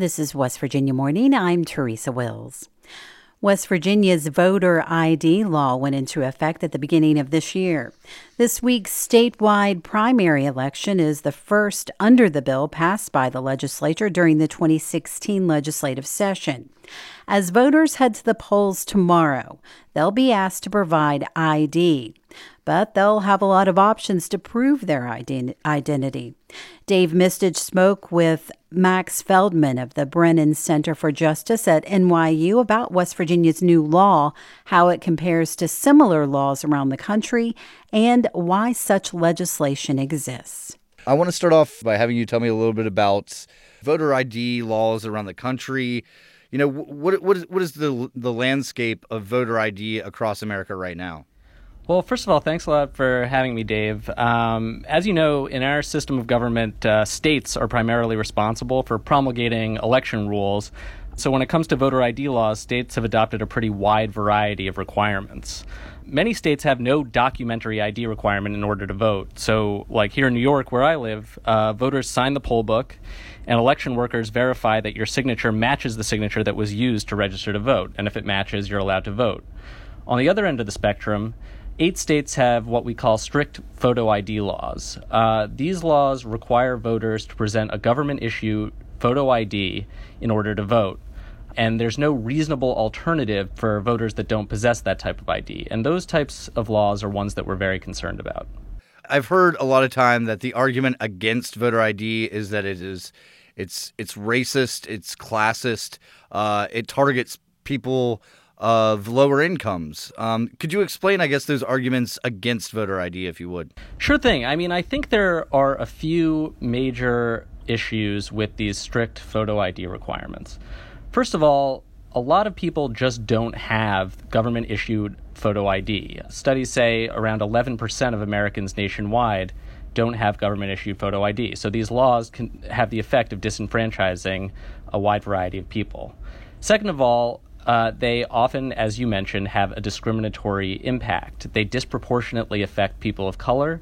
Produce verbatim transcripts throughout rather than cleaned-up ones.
This is West Virginia Morning. I'm Teresa Wills. West Virginia's voter I D law went into effect at the beginning of this year. This week's statewide primary election is the first under the bill passed by the legislature during the twenty sixteen legislative session. As voters head to the polls tomorrow, they'll be asked to provide I D, but they'll have a lot of options to prove their identity. Dave Mistich spoke with Max Feldman of the Brennan Center for Justice at N Y U about West Virginia's new law, how it compares to similar laws around the country, and why such legislation exists. I want to start off by having you tell me a little bit about voter I D laws around the country. You know, what what is, what is the the landscape of voter I D across America right now? Well, first of all, thanks a lot for having me, Dave. Um, as you know, in our system of government, uh, states are primarily responsible for promulgating election rules. So when it comes to voter I D laws, states have adopted a pretty wide variety of requirements. Many states have no documentary I D requirement in order to vote. So like here in New York, where I live, uh, voters sign the poll book, and election workers verify that your signature matches the signature that was used to register to vote. And if it matches, you're allowed to vote. On the other end of the spectrum, eight states have what we call strict photo I D laws. Uh, these laws require voters to present a government-issued photo I D in order to vote. And there's no reasonable alternative for voters that don't possess that type of I D. And those types of laws are ones that we're very concerned about. I've heard a lot of time that the argument against voter I D is that it is, it's it's racist, it's classist, uh, it targets people of lower incomes. Um, could you explain, I guess, those arguments against voter I D, if you would? Sure thing. I mean, I think there are a few major issues with these strict photo I D requirements. First of all, a lot of people just don't have government-issued photo I D. Studies say around eleven percent of Americans nationwide don't have government-issued photo I D. So these laws can have the effect of disenfranchising a wide variety of people. Second of all, uh, they often, as you mentioned, have a discriminatory impact. They disproportionately affect people of color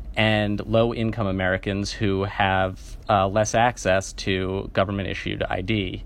and low-income Americans who have uh, less access to government-issued I D.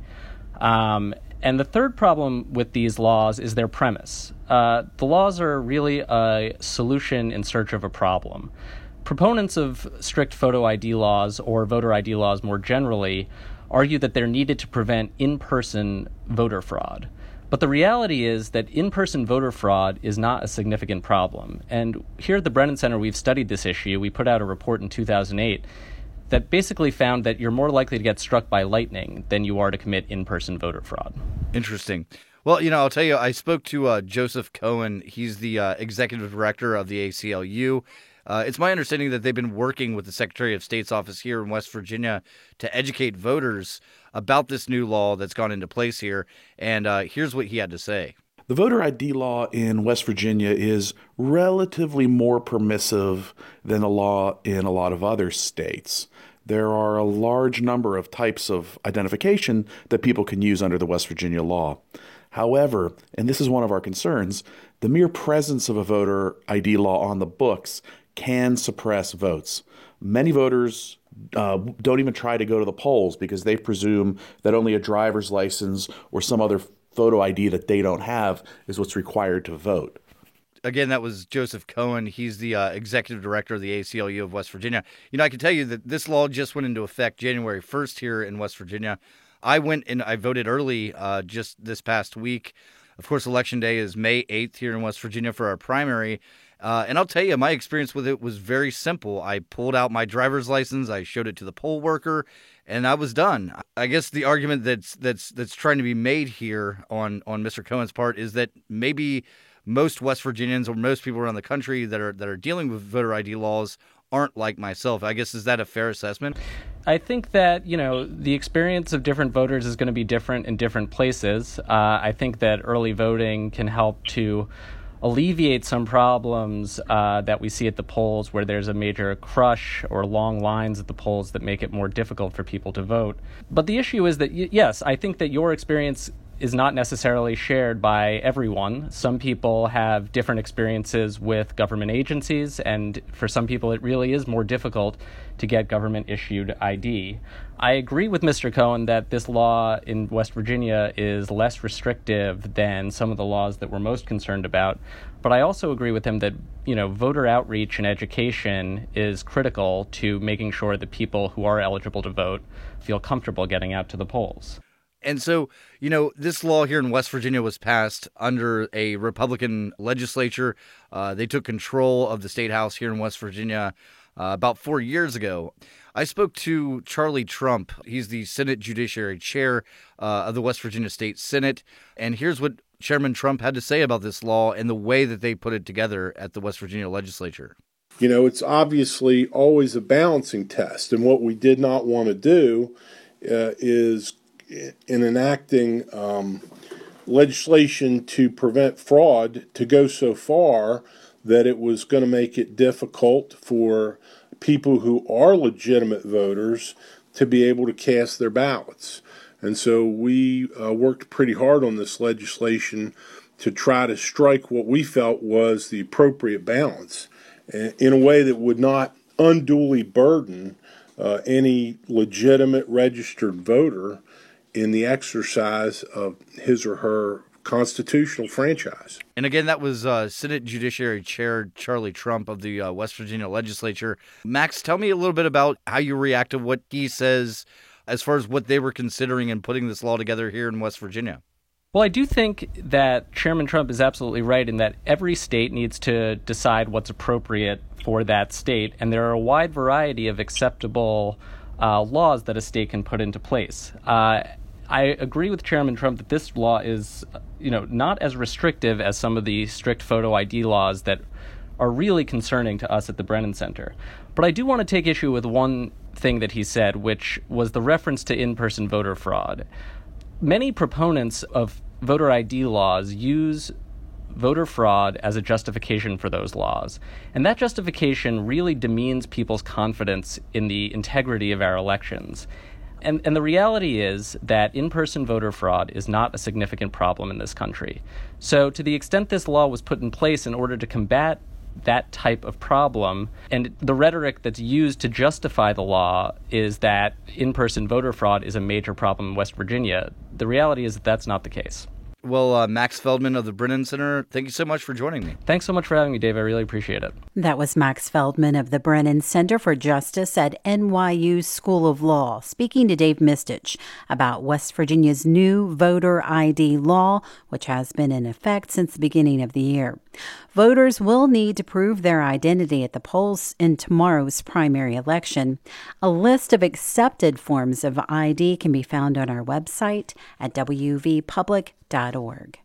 Um, and the third problem with these laws is their premise. Uh, the laws are really a solution in search of a problem. Proponents of strict photo I D laws or voter I D laws more generally argue that they're needed to prevent in-person voter fraud. But the reality is that in-person voter fraud is not a significant problem. And here at the Brennan Center, we've studied this issue. We put out a report in two thousand eight that basically found that you're more likely to get struck by lightning than you are to commit in-person voter fraud. Interesting. Well, you know, I'll tell you, I spoke to uh, Joseph Cohen. He's the uh, executive director of the A C L U. Uh, it's my understanding that they've been working with the Secretary of State's office here in West Virginia to educate voters about this new law that's gone into place here. And uh, here's what he had to say. The voter I D law in West Virginia is relatively more permissive than the law in a lot of other states. There are a large number of types of identification that people can use under the West Virginia law. However, and this is one of our concerns, the mere presence of a voter I D law on the books can suppress votes. Many voters uh, don't even try to go to the polls because they presume that only a driver's license or some other photo I D that they don't have is what's required to vote. Again, that was Joseph Cohen. He's the uh, executive director of the A C L U of West Virginia. You know, I can tell you that this law just went into effect January first here in West Virginia. I went and I voted early uh, just this past week. Of course, Election Day is May eighth here in West Virginia for our primary. Uh, and I'll tell you, my experience with it was very simple. I pulled out my driver's license, I showed it to the poll worker, and I was done. I guess the argument that's that's that's trying to be made here on, on Mister Cohen's part is that maybe most West Virginians or most people around the country that are that are dealing with voter I D laws aren't like myself. I guess, is that a fair assessment? I think that, you know, the experience of different voters is going to be different in different places. Uh, I think that early voting can help to alleviate some problems uh, that we see at the polls where there's a major crush or long lines at the polls that make it more difficult for people to vote. But the issue is that, y- yes, I think that your experience is not necessarily shared by everyone. Some people have different experiences with government agencies, and for some people it really is more difficult to get government-issued I D. I agree with Mister Cohen that this law in West Virginia is less restrictive than some of the laws that we're most concerned about, but I also agree with him that, you know, voter outreach and education is critical to making sure that people who are eligible to vote feel comfortable getting out to the polls. And so, you know, this law here in West Virginia was passed under a Republican legislature. Uh, they took control of the state house here in West Virginia uh, about four years ago. I spoke to Charlie Trump. He's the Senate Judiciary Chair uh, of the West Virginia State Senate. And here's what Chairman Trump had to say about this law and the way that they put it together at the West Virginia legislature. You know, it's obviously always a balancing test. And what we did not want to do uh, is in enacting um, legislation to prevent fraud to go so far that it was going to make it difficult for people who are legitimate voters to be able to cast their ballots. And so we uh, worked pretty hard on this legislation to try to strike what we felt was the appropriate balance in a way that would not unduly burden uh, any legitimate registered voter in the exercise of his or her constitutional franchise. And again, that was uh, Senate Judiciary Chair Charlie Trump of the uh, West Virginia legislature. Max, tell me a little bit about how you react to what he says as far as what they were considering in putting this law together here in West Virginia. Well, I do think that Chairman Trump is absolutely right in that every state needs to decide what's appropriate for that state, and there are a wide variety of acceptable uh, laws that a state can put into place. Uh, I agree with Chairman Trump that this law is, you know, not as restrictive as some of the strict photo I D laws that are really concerning to us at the Brennan Center. But I do want to take issue with one thing that he said, which was the reference to in-person voter fraud. Many proponents of voter I D laws use voter fraud as a justification for those laws. And that justification really demeans people's confidence in the integrity of our elections. And, and the reality is that in-person voter fraud is not a significant problem in this country. So to the extent this law was put in place in order to combat that type of problem, and the rhetoric that's used to justify the law is that in-person voter fraud is a major problem in West Virginia, the reality is that that's not the case. Well, uh, Max Feldman of the Brennan Center, thank you so much for joining me. Thanks so much for having me, Dave. I really appreciate it. That was Max Feldman of the Brennan Center for Justice at N Y U School of Law, speaking to Dave Mistich about West Virginia's new voter I D law, which has been in effect since the beginning of the year. Voters will need to prove their identity at the polls in tomorrow's primary election. A list of accepted forms of I D can be found on our website at w v public dot org.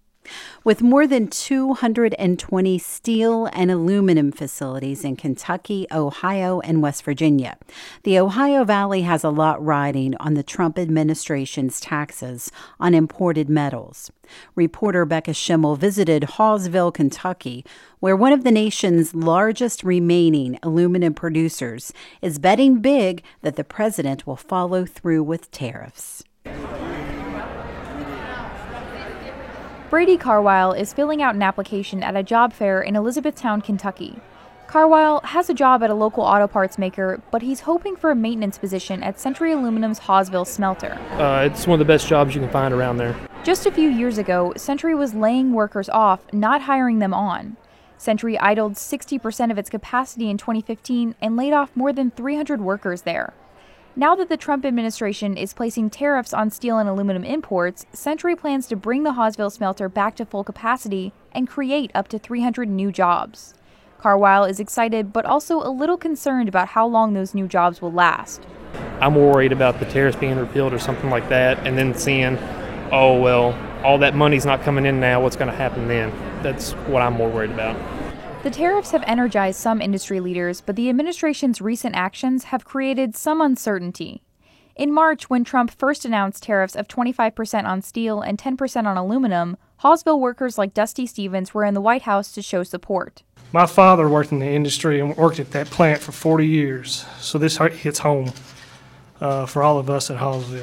With more than two hundred twenty steel and aluminum facilities in Kentucky, Ohio, and West Virginia, the Ohio Valley has a lot riding on the Trump administration's taxes on imported metals. Reporter Becca Schimmel visited Hawesville, Kentucky, where one of the nation's largest remaining aluminum producers is betting big that the president will follow through with tariffs. Brady Carwile is filling out an application at a job fair in Elizabethtown, Kentucky. Carwile has a job at a local auto parts maker, but he's hoping for a maintenance position at Century Aluminum's Hawesville smelter. Uh, it's one of the best jobs you can find around there. Just a few years ago, Century was laying workers off, not hiring them on. Century idled sixty percent of its capacity in twenty fifteen and laid off more than three hundred workers there. Now that the Trump administration is placing tariffs on steel and aluminum imports, Century plans to bring the Hawesville smelter back to full capacity and create up to three hundred new jobs. Carwile is excited, but also a little concerned about how long those new jobs will last. I'm worried about the tariffs being repealed or something like that, and then seeing, oh, well, all that money's not coming in now, what's going to happen then? That's what I'm more worried about. The tariffs have energized some industry leaders, but the administration's recent actions have created some uncertainty. In March, when Trump first announced tariffs of twenty-five percent on steel and ten percent on aluminum, Hawesville workers like Dusty Stevens were in the White House to show support. My father worked in the industry and worked at that plant for forty years, so this hits home uh, for all of us at Hawesville.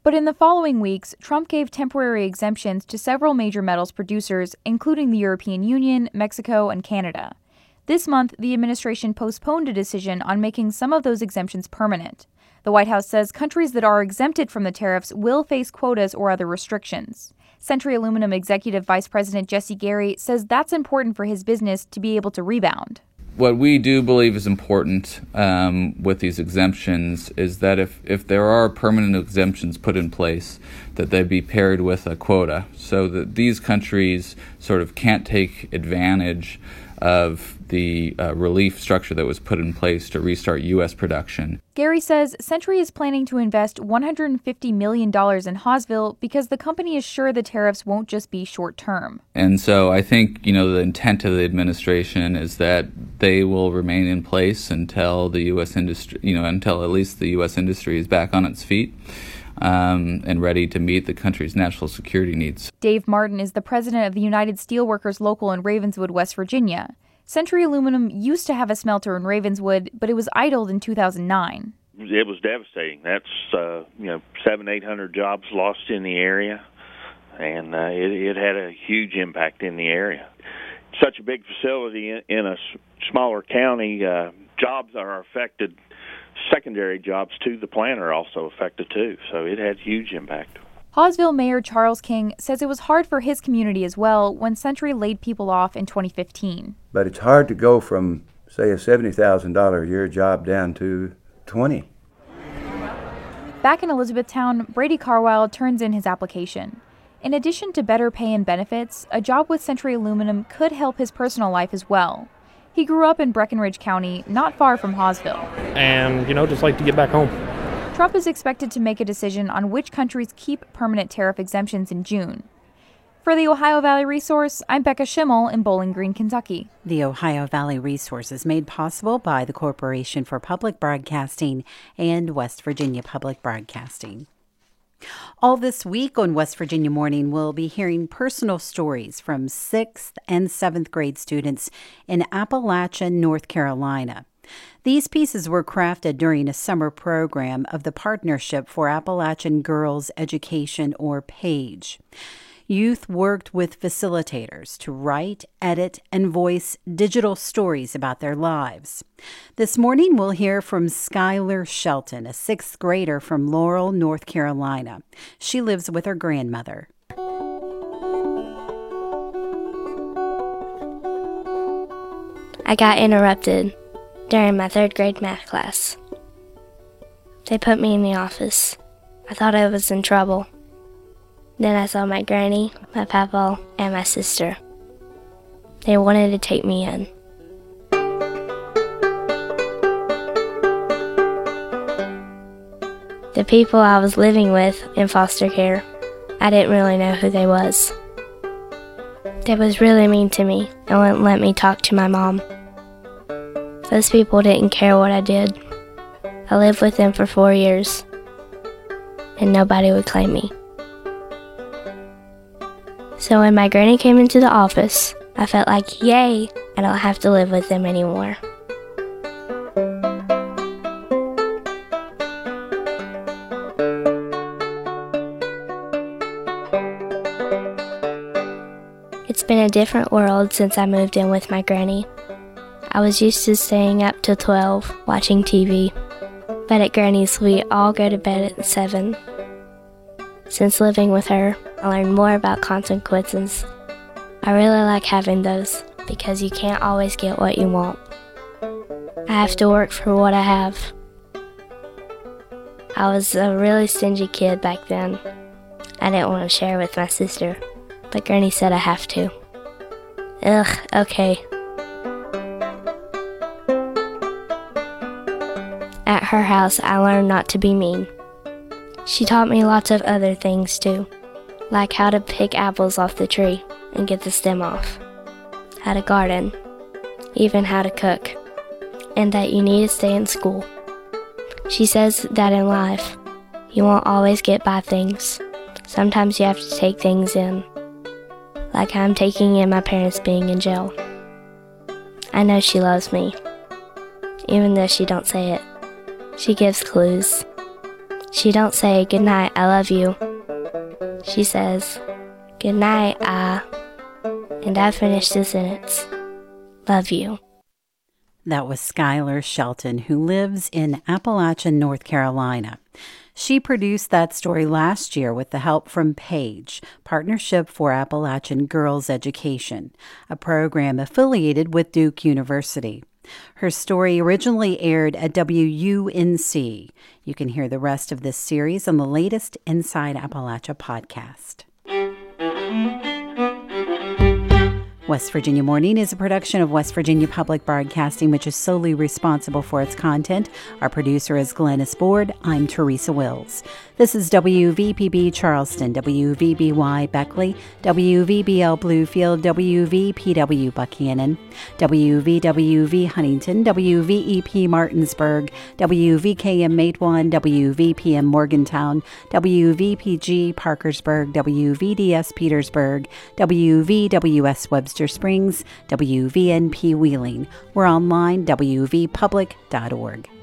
But in the following weeks, Trump gave temporary exemptions to several major metals producers, including the European Union, Mexico, and Canada. This month, the administration postponed a decision on making some of those exemptions permanent. The White House says countries that are exempted from the tariffs will face quotas or other restrictions. Century Aluminum Executive Vice President Jesse Gary says that's important for his business to be able to rebound. What we do believe is important um, with these exemptions is that if, if there are permanent exemptions put in place, that they be paired with a quota so that these countries sort of can't take advantage of the uh, relief structure that was put in place to restart U S production. Gary says Century is planning to invest one hundred fifty million dollars in Hawesville because the company is sure the tariffs won't just be short-term. And so I think, you know, the intent of the administration is that they will remain in place until the U S industry, you know, until at least the U S industry is back on its feet. Um, and ready to meet the country's national security needs. Dave Martin is the president of the United Steelworkers Local in Ravenswood, West Virginia. Century Aluminum used to have a smelter in Ravenswood, but it was idled in two thousand nine. It was devastating. That's uh, you know seven, eight hundred jobs lost in the area, and uh, it, it had a huge impact in the area. Such a big facility in, in a s- smaller county, uh, jobs are affected. Secondary jobs to the plant are also affected too, so it had huge impact. Hawesville Mayor Charles King says it was hard for his community as well when Century laid people off in twenty fifteen. But it's hard to go from, say, a seventy thousand dollars a year job down to twenty. Back in Elizabethtown, Brady Carwile turns in his application. In addition to better pay and benefits, a job with Century Aluminum could help his personal life as well. He grew up in Breckenridge County, not far from Hawesville. And, you know, just like to get back home. Trump is expected to make a decision on which countries keep permanent tariff exemptions in June. For the Ohio Valley Resource, I'm Becca Schimmel in Bowling Green, Kentucky. The Ohio Valley Resource is made possible by the Corporation for Public Broadcasting and West Virginia Public Broadcasting. All this week on West Virginia Morning, we'll be hearing personal stories from sixth and seventh grade students in Appalachian, North Carolina. These pieces were crafted during a summer program of the Partnership for Appalachian Girls Education, or PAGE. Youth worked with facilitators to write, edit, and voice digital stories about their lives. This morning, we'll hear from Skylar Shelton, a sixth grader from Laurel, North Carolina. She lives with her grandmother. I got interrupted during my third grade math class. They put me in the office. I thought I was in trouble. Then I saw my granny, my papa, and my sister. They wanted to take me in. The people I was living with in foster care, I didn't really know who they was. They was really mean to me and wouldn't let me talk to my mom. Those people didn't care what I did. I lived with them for four years, and nobody would claim me. So when my granny came into the office, I felt like, yay, I don't have to live with them anymore. It's been a different world since I moved in with my granny. I was used to staying up till twelve, watching T V. But at Granny's, we all go to bed at seven. Since living with her, I learned more about consequences. I really like having those because you can't always get what you want. I have to work for what I have. I was a really stingy kid back then. I didn't want to share with my sister, but Granny said I have to. Ugh, okay. At her house, I learned not to be mean. She taught me lots of other things too, like how to pick apples off the tree and get the stem off, how to garden, even how to cook, and that you need to stay in school. She says that in life, you won't always get by things. Sometimes you have to take things in, like I'm taking in my parents being in jail. I know she loves me, even though she don't say it. She gives clues. She don't say, "Good night, I love you." She says, "Good night, I," and I finish the sentence, "Love you." That was Skylar Shelton, who lives in Appalachian, North Carolina. She produced that story last year with the help from PAGE, Partnership for Appalachian Girls Education, a program affiliated with Duke University. Her story originally aired at W U N C. You can hear the rest of this series on the latest Inside Appalachia podcast. West Virginia Morning is a production of West Virginia Public Broadcasting, which is solely responsible for its content. Our producer is Glennis Board. I'm Teresa Wills. This is W V P B Charleston, W V B Y Beckley, W V B L Bluefield, W V P W Buchanan, W V W V Huntington, W V E P Martinsburg, W V K M Matewan, W V P M Morgantown, W V P G Parkersburg, W V D S Petersburg, W V W S Webster Springs, W V N P Wheeling. We're online, W V public dot org.